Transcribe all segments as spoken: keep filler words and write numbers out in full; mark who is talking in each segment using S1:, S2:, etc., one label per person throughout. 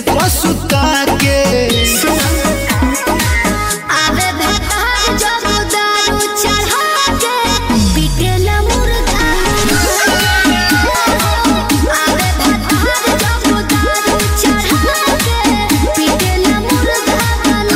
S1: पसुता के
S2: आवे भतार जब दारू चढ़ा के पीटेला मुर्गा। आवे भतार जब दारू चढ़ा के पीटेला मुर्गा बना।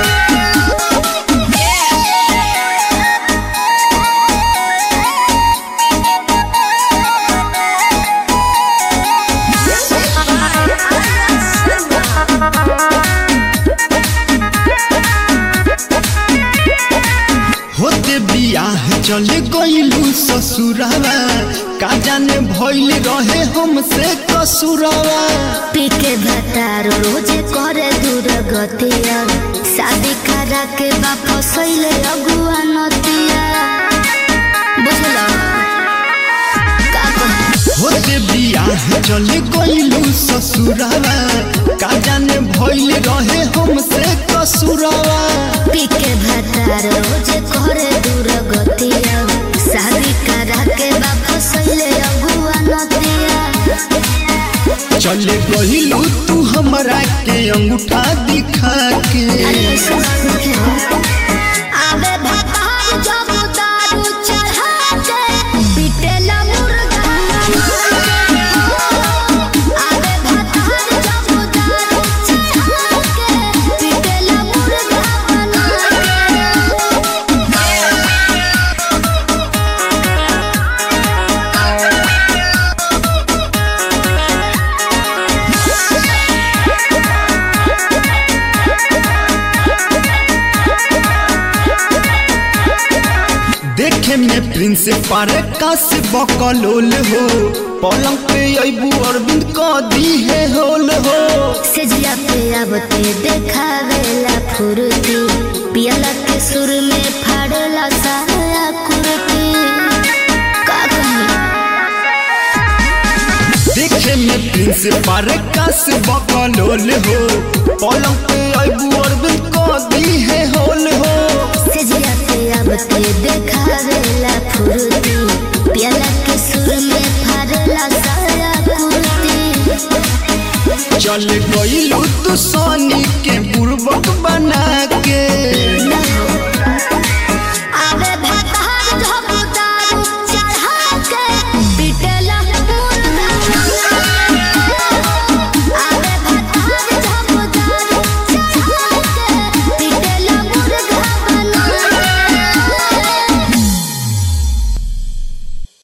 S1: होते बियाह चले गइलू ससुरावा का जाने भइल रहे हमसे कसुरावा।
S2: पीके भतार रोज करे दूर गतिया शादी करा के वापस अइले अगुआ नतिया। बुझला का कहूं?
S1: होते बियाह चले गइलू ससुरावा का जाने भइल रहे हमसे कसुरावा।
S2: पीके भतार रोज करे दूर गतिया शादी करा के वापस अइले अगुआ नतिया।
S1: चले गइलू तू हमरा के अंगूठा दिखा के।
S2: आवे भतार जब दारू चढ़ा के पीटेला मुर्गा। आवे भतार जब दारू चढ़ा के पीटेला मुर्गा बना।
S1: देखे में प्रिंस पारे का से बकलोल हो पलंग पे अबू अरविंद का दी है होल हो।
S2: सेजिया पे आबते देखावेला फुर्ती पियला के सुर में फाड़ला सारा कुर्ती। का कहूं?
S1: देखे में प्रिंस पारे का से बकलोल हो पलंग पे अबू अरविंद का दी है होल हो।
S2: सेजिया पे आबते देखावेला फुर्ती